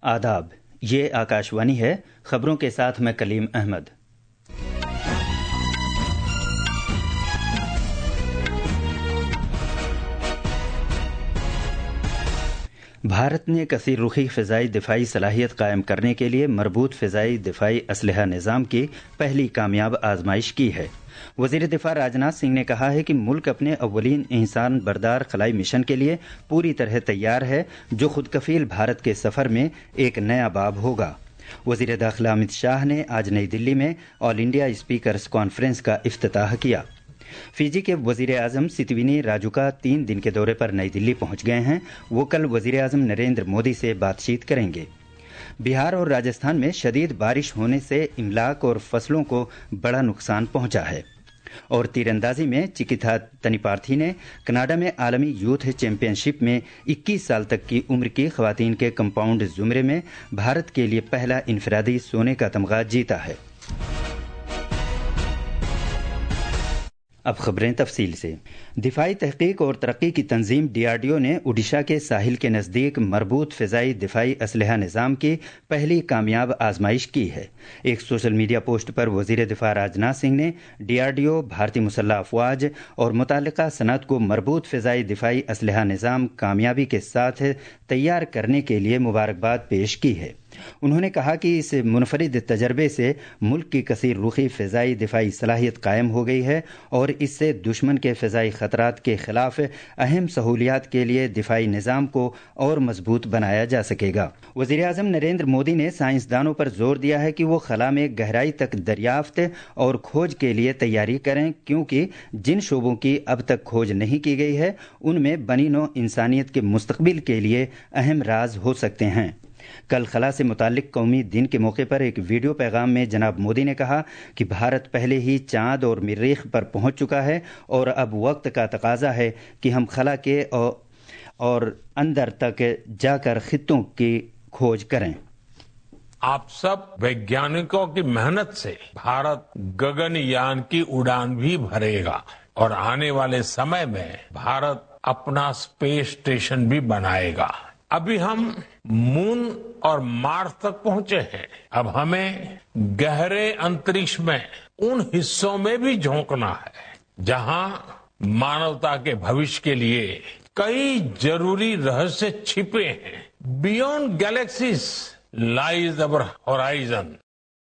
आदाब, ये आकाशवाणी है। खबरों के साथ मैं कलीम अहमद। भारत ने कसीर रुखी फ़िज़ाई दिफाई सलाहियत कायम करने के लिए मरबूत फ़िज़ाई दिफाई असलहा निज़ाम की पहली कामयाब आजमाइश की है। वज़ीर दिफा राजनाथ सिंह ने कहा है कि मुल्क अपने अव्वलीन इंसान बरदार खलाई मिशन के लिए पूरी तरह तैयार है, जो खुद कफील भारत के सफ़र में एक नया बाब होगा। वज़ीर दाखिला अमित शाह ने आज नई दिल्ली में ऑल इंडिया स्पीकर्स कॉन्फ्रेंस का इफ्तिताह किया। फिजी के वज़ीर आज़म सितविनी राजुका 3 दिन के दौरे पर नई दिल्ली पहुंच गए हैं। वो कल वज़ीर आज़म नरेंद्र मोदी से बातचीत करेंगे। बिहार और राजस्थान में शदीद बारिश होने से इमलाक और फसलों को बड़ा नुकसान पहुंचा है। और तीरंदाजी में चिकिता तनिपार्थी ने कनाडा में आलमी यूथ चैंपियनशिप में 21 साल तक की उम्र की खवातीन के कंपाउंड ज़ुमरे में भारत के लिए पहला इनफरादी सोने का तमगा जीता है। अब खबरें तफसील से। दिफाई तहकीक और तरक्की की तंजीम DRDO ने ओडिशा के साहिल के नज़दीक मरबूत फ़िज़ाई दिफाई असलहा निज़ाम की पहली कामयाब आजमाइश की है। एक सोशल मीडिया पोस्ट पर वज़ीर दिफा राजनाथ सिंह ने DRDO, भारतीय मुसल्लह अफवाज और मुताल्लिका सनअत को मरबूत फ़िज़ाई दिफाई असलहा निज़ाम कामयाबी के साथ तैयार करने के लिए मुबारकबाद पेश की है। उन्होंने कहा कि इस मुनफरिद तजर्बे से मुल्क की कसीर रुखी फ़िज़ाई दिफाई सलाहियत कायम हो गई है और इससे दुश्मन के फ़िज़ाई ख़तरात के ख़िलाफ़ अहम सहूलियात के लिए दिफाई निज़ाम को और मजबूत बनाया जा सकेगा। वज़ीर आज़म नरेंद्र मोदी ने साइंसदानों पर जोर दिया है कि वो खला में गहराई तक दरियाफ्त और खोज के लिए तैयारी करें, क्योंकि जिन शोबों की अब तक खोज नहीं की गई है उनमें बनी नौ इंसानियत के मुस्तक़बिल के लिए अहम राज हो सकते हैं। कल खला से मुतालिक कौमी दिन के मौके पर एक वीडियो पैगाम में जनाब मोदी ने कहा कि भारत पहले ही चांद और मरीख पर पहुंच चुका है और अब वक्त का तकाजा है कि हम खला के और अंदर तक जाकर खित्तों की खोज करें। आप सब वैज्ञानिकों की मेहनत से भारत गगनयान की उड़ान भी भरेगा और आने वाले समय में भारत अपना स्पेस स्टेशन भी बनाएगा। अभी हम मून और मार्स तक पहुंचे हैं। अब हमें गहरे अंतरिक्ष में उन हिस्सों में भी झोंकना है जहां मानवता के भविष्य के लिए कई जरूरी रहस्य छिपे हैं। Beyond galaxies lies our horizon.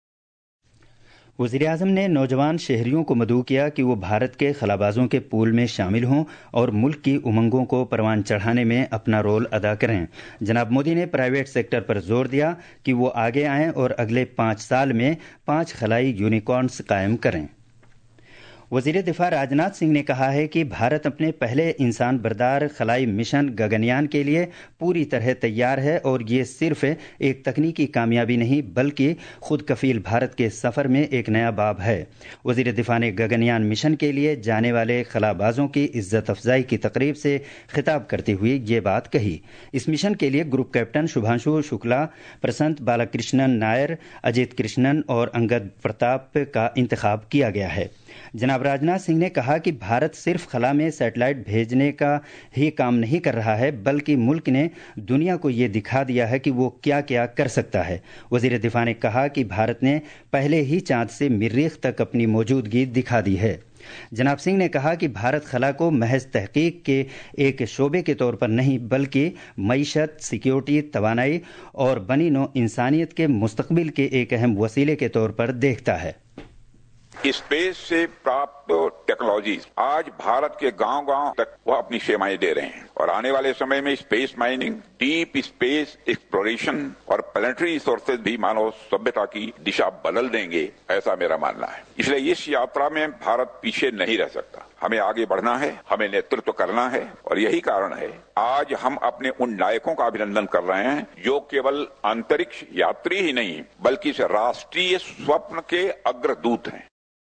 वज़ीर आज़म ने नौजवान शहरियों को मदऊ किया कि वो भारत के खलाबाजों के पूल में शामिल हों और मुल्क की उमंगों को परवान चढ़ाने में अपना रोल अदा करें। जनाब मोदी ने प्राइवेट सेक्टर पर जोर दिया कि वो आगे आएं और अगले 5 साल में 5 खलाई यूनिकॉर्न्स कायम करें। वज़ीर दिफा राजनाथ सिंह ने कहा है कि भारत अपने पहले इंसान बरदार खलाई मिशन गगनयान के लिए पूरी तरह तैयार है और ये सिर्फ एक तकनीकी कामयाबी नहीं बल्कि खुद कफील भारत के सफ़र में एक नया बाब है। वज़ीर दिफा ने गगनयान मिशन के लिए जाने वाले खलाबाजों की इज्जत अफजाई की तकरीब से खिताब करते हुए ये बात कही। इस मिशन के लिए ग्रुप कैप्टन शुभांशु शुक्ला, प्रसंत बालाकृष्णन नायर, अजित कृष्णन और अंगद प्रताप का इंतखाब किया गया है। जनाब राजनाथ सिंह ने कहा कि भारत सिर्फ खला में सैटेलाइट भेजने का ही काम नहीं कर रहा है, बल्कि मुल्क ने दुनिया को ये दिखा दिया है कि वो क्या क्या कर सकता है। वज़ीर दिफा ने कहा कि भारत ने पहले ही चांद से मरीख तक अपनी मौजूदगी दिखा दी है। जनाब सिंह ने कहा कि भारत खला को महज तहकीक के एक शोबे के तौर पर नहीं बल्कि मईशत, सिक्योरिटी, तवानाई और बनी नौ इंसानियत के मुस्तकबिल के एक अहम वसीले के तौर पर देखता है। स्पेस से प्राप्त टेक्नोलॉजीज आज भारत के गांव-गांव तक वह अपनी सेवाएं दे रहे हैं और आने वाले समय में space mining, deep space exploration और प्लैनेटरी रिसोर्सेज भी मानव सभ्यता की दिशा बदल देंगे, ऐसा मेरा मानना है। इसलिए इस यात्रा में भारत पीछे नहीं रह सकता। हमें आगे बढ़ना है, हमें नेतृत्व करना है और यही कारण है आज हम अपने उन नायकों का अभिनंदन कर रहे हैं जो केवल अंतरिक्ष यात्री ही नहीं बल्कि इस राष्ट्रीय स्वप्न के अग्रदूत हैं।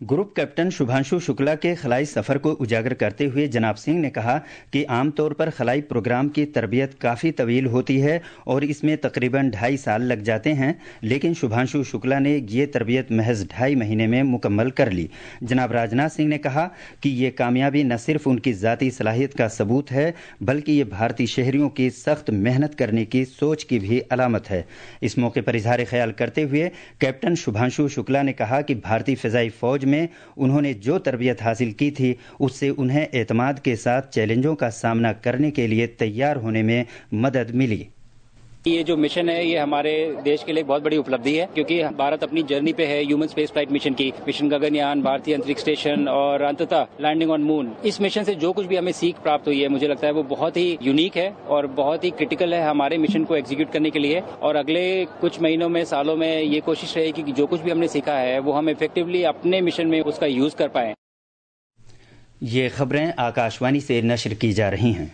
ग्रुप कैप्टन शुभांशु शुक्ला के खलाई सफर को उजागर करते हुए जनाब सिंह ने कहा कि आमतौर पर खलाई प्रोग्राम की तरबियत काफ़ी तवील होती है और इसमें तकरीबन 2.5 साल लग जाते हैं, लेकिन शुभांशु शुक्ला ने ये तरबियत महज 2.5 महीने में मुकम्मल कर ली। जनाब राजनाथ सिंह ने कहा कि ये कामयाबी न सिर्फ उनकी ज़ाती सलाहियत का सबूत है, बल्कि ये भारतीय शहरियों की सख्त मेहनत करने की सोच की भी अलामत है। इस मौके पर इजहार ख्याल करते हुए कैप्टन शुभांशु शुक्ला ने कहा कि भारतीय फ़िज़ाई फ़ौज में उन्होंने जो तरबियत हासिल की थी उससे उन्हें एतमाद के साथ चैलेंजों का सामना करने के लिए तैयार होने में मदद मिली। ये जो मिशन है ये हमारे देश के लिए बहुत बड़ी उपलब्धि है, क्योंकि भारत अपनी जर्नी पे है ह्यूमन स्पेस फ्लाइट मिशन की, मिशन गगनयान, भारतीय अंतरिक्ष स्टेशन और अंततः लैंडिंग ऑन मून। इस मिशन से जो कुछ भी हमें सीख प्राप्त हुई है, मुझे लगता है वो बहुत ही यूनिक है और बहुत ही क्रिटिकल है हमारे मिशन को एग्जीक्यूट करने के लिए। और अगले कुछ महीनों में, सालों में ये कोशिश रहेगी कि जो कुछ भी हमने सीखा है वो हम इफेक्टिवली अपने मिशन में उसका यूज कर पाए। ये खबरें आकाशवाणी से नशर की जा रही हैं।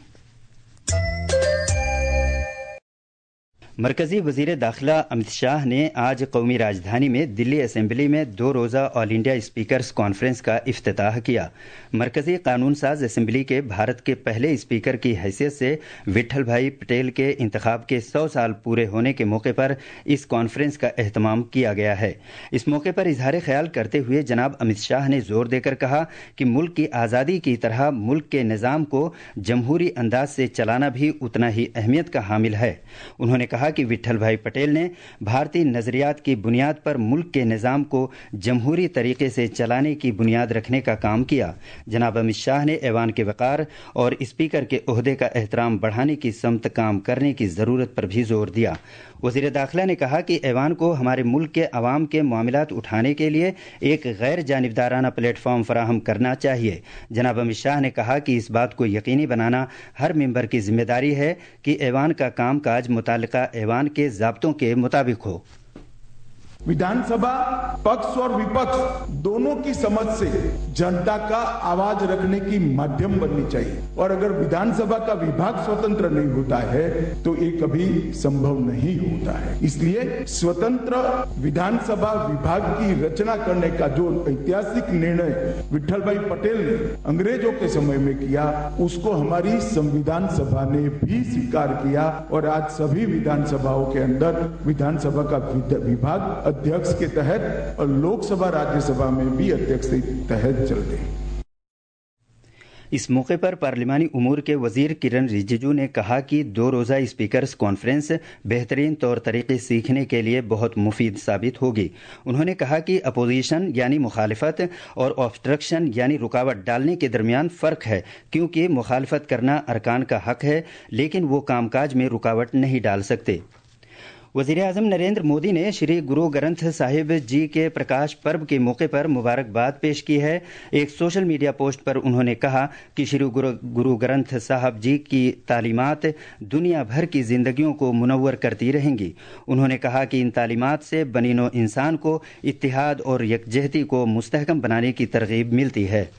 मरकजी वजीर दाखिला अमित शाह ने आज कौमी राजधानी में दिल्ली असेंबली में 2 रोज़ा ऑल इंडिया स्पीकर्स कॉन्फ्रेंस का इफ्तिताह किया। मरकजी कानून साज असेंबली के भारत के पहले स्पीकर की हैसियत से विट्ठल भाई पटेल के इंतखाब के 100 साल पूरे होने के मौके पर इस कॉन्फ्रेंस का एहतमाम किया गया है। इस मौके पर इजहार ख्याल करते हुए जनाब अमित शाह ने जोर देकर कहा कि मुल्क की आज़ादी की तरह मुल्क के निज़ाम को जमहूरी अंदाज से चलाना भी उतना ही अहमियत का हामिल है। उन्होंने कहा कि विट्ठल भाई पटेल ने भारतीय नजरियात की बुनियाद पर मुल्क के निज़ाम को जमहूरी तरीके से चलाने की बुनियाद रखने का काम किया। जनाब अमित शाह ने ऐवान के वक़ार और स्पीकर के ओहदे का एहतराम बढ़ाने की समत काम करने की ज़रूरत पर भी जोर दिया। वज़ीर दाखिला ने कहा कि ऐवान को हमारे मुल्क के अवाम के मामलात उठाने के लिए एक गैर जानिबदाराना प्लेटफॉर्म फराहम करना चाहिए। जनाब अमित शाह ने कहा कि इस बात को यकीनी बनाना हर मेंबर की जिम्मेदारी है कि ऐवान का काम काज मुतालिका ऐवान के ज़ाब्तों के मुताबिक हो। विधानसभा पक्ष और विपक्ष दोनों की समझ से जनता का आवाज रखने की माध्यम बननी चाहिए, और अगर विधानसभा का विभाग स्वतंत्र नहीं होता है तो ये कभी संभव नहीं होता है। इसलिए स्वतंत्र विधानसभा विभाग की रचना करने का जो ऐतिहासिक निर्णय विट्ठल भाई पटेल ने अंग्रेजों के समय में किया, उसको हमारी संविधान सभा ने भी स्वीकार किया और आज सभी विधानसभाओं के अंदर विधानसभा का विभाग अध्यक्ष के तहत और लोकसभा राज्यसभा में भी अध्यक्ष के तहत चलते हैं। इस मौके पर पार्लिमानी उमूर के वजीर किरण रिजिजू ने कहा कि 2 रोज़ा स्पीकर्स कॉन्फ्रेंस बेहतरीन तौर तरीके सीखने के लिए बहुत मुफीद साबित होगी। उन्होंने कहा कि अपोजिशन यानी मुखालिफत और ऑब्स्ट्रक्शन यानी रुकावट डालने के दरमियान फ़र्क है, क्योंकि मुखालिफत करना अरकान का हक है, लेकिन वो कामकाज में रुकावट नहीं डाल सकते। वज़ीर आज़म नरेंद्र मोदी ने श्री गुरु ग्रंथ साहिब जी के प्रकाश पर्व के मौके पर मुबारकबाद पेश की है। एक सोशल मीडिया पोस्ट पर उन्होंने कहा कि श्री गुरु ग्रंथ साहब जी की तालीमात दुनिया भर की जिंदगियों को मुनव्वर करती रहेंगी। उन्होंने कहा कि इन तालीमात से बनीनो इंसान को इत्तिहाद और यकजहती को मुस्तहकम बनाने की तरगीब मिलती है।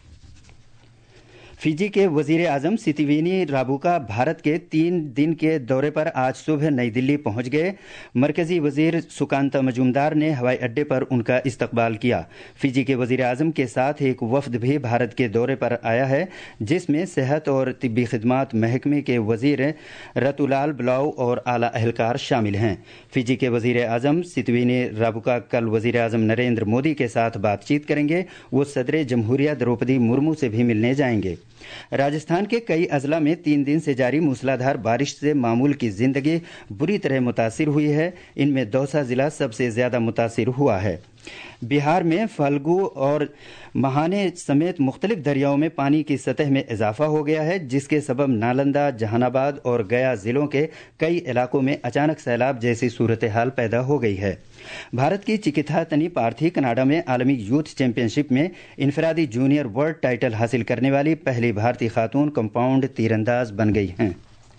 फिजी के वजीर आजम सितिवेनी राबुका भारत के 3 दिन के दौरे पर आज सुबह नई दिल्ली पहुंच गए। मरकजी वजीर सुकांता मजूमदार ने हवाई अड्डे पर उनका इस्तकबाल किया। फिजी के वजीर आजम के साथ एक वफद भी भारत के दौरे पर आया है, जिसमें सेहत और तिब्बी खिदमात महकमे के वजीर रतुलाल ब्लाउ और आला अहलकार शामिल हैं। फिजी के वजीर आजम सितिवेनी राबुका कल वजीर आजम नरेंद्र मोदी के साथ बातचीत करेंगे। वो सदर जमहूरिया द्रौपदी मुर्मू से भी मिलने जाएंगे। राजस्थान के कई अजला में 3 दिन से जारी मूसलाधार बारिश से मामूल की जिंदगी बुरी तरह मुतासिर हुई है। इनमें दौसा जिला सबसे ज्यादा मुतासिर हुआ है। बिहार में फल्गु और महाने समेत मुख्तलिफ दरियाओं में पानी की सतह में इजाफा हो गया है, जिसके सबब नालंदा, जहानाबाद और गया जिलों के कई इलाकों में अचानक सैलाब जैसी सूरत हाल पैदा हो गई है। भारत की चिकित्सा तनी पार्थी कनाडा में आलमी यूथ चैंपियनशिप में इनफरादी जूनियर वर्ल्ड टाइटल हासिल करने वाली पहली भारतीय खातून कंपाउंड तीरंदाज बन गई हैं।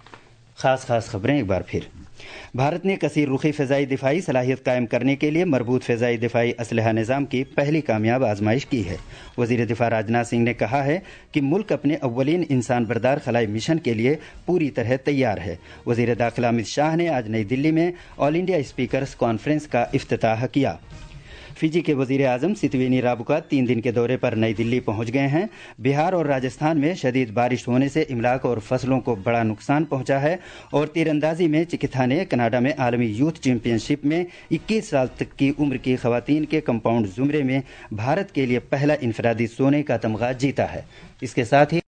खास खबरें एक बार फिर। भारत ने कसीर रुखी फ़िज़ाई दिफाई सलाहियत कायम करने के लिए मरबूत फ़िज़ाई दिफाई असलहा निज़ाम की पहली कामयाब आजमाइश की है। वज़ीर दिफा राजनाथ सिंह ने कहा है कि मुल्क अपने अव्वलीन इंसान बरदार खलाई मिशन के लिए पूरी तरह तैयार है। वज़ीर दाखिला अमित शाह ने आज नई दिल्ली में ऑल इंडिया स्पीकर्स कॉन्फ्रेंस का इफ्तिताह किया। फिजी के वजीर आजम सितवेनी राबुका 3 दिन के दौरे पर नई दिल्ली पहुंच गए हैं। बिहार और राजस्थान में शदीद बारिश होने से इमलाक और फसलों को बड़ा नुकसान पहुंचा है और तीरंदाजी में चिकित्सा ने कनाडा में आलमी यूथ चैंपियनशिप में 21 साल तक की उम्र की खवातीन के कंपाउंड जुमरे में भारत के लिए पहला इनफरादी सोने का तमगा जीता है। इसके साथ ही